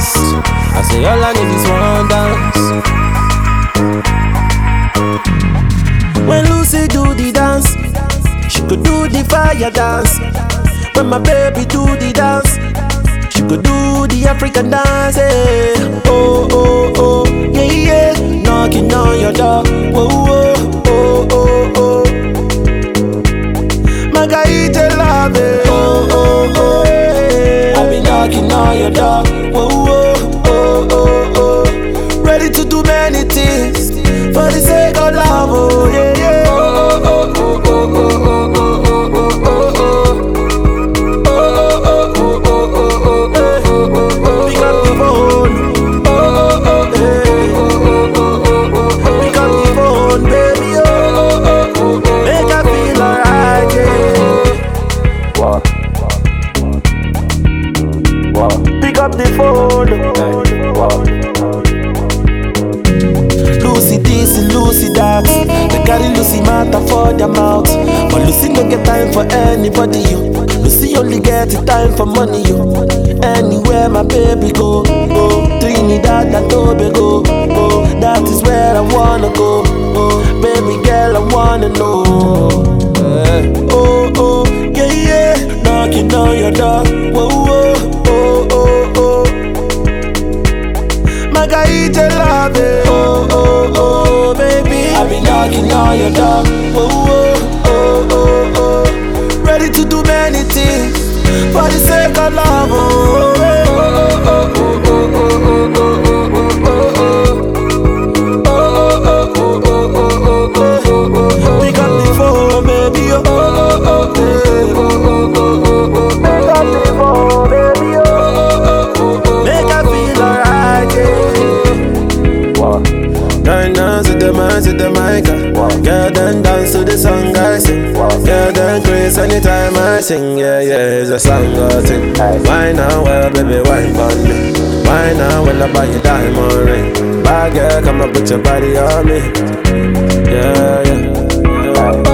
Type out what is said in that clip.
dance. I say all I need is one dance. When Lucy do the dance, she could do the fire dance. When my baby do the dance, she could do the African dance. Eh. Oh, oh, oh, yeah, yeah. Knocking on your door. Oh, oh, oh, oh, oh. Margarita love it. Oh, oh, oh, yeah. I be knocking on your door. Oh, oh, oh, oh, oh. Ready to do many things for the sake of love. Oh, yeah, yeah. Oh, oh, oh, oh, oh, oh, oh, oh, oh, oh, oh. Pick up the phone. Lucy this, Lucy that. They carry Lucy matter for their mouth. But Lucy no get time for anybody, yo. Lucy only get the time for money, yo. Anywhere my baby go, oh, Trinidad and Tobago, oh, that is where I wanna go, oh, baby girl I wanna know. Oh, oh, yeah, yeah, knocking on your door. Whoa, whoa, oh, oh, oh. Margarita love it. Oh, oh, oh, baby, I be knocking on your door. Whoa, whoa, oh, oh, oh. Ready to do many things for the sake of love. Oh, oh, oh, oh, oh, oh, oh, oh. Pick up the phone, baby. Oh, oh, oh, oh. Pick up the phone, baby. Oh, oh, oh. Make her feel alright, yeah. Dance to the mic. Girl, then dance to the song I sing. Girl, then grace anytime I sing. Yeah, yeah, it's a song I sing. Why now, well, baby, wine on me. Why now, when I buy you diamond ring. Bad girl, come and put your body on me. Yeah, yeah.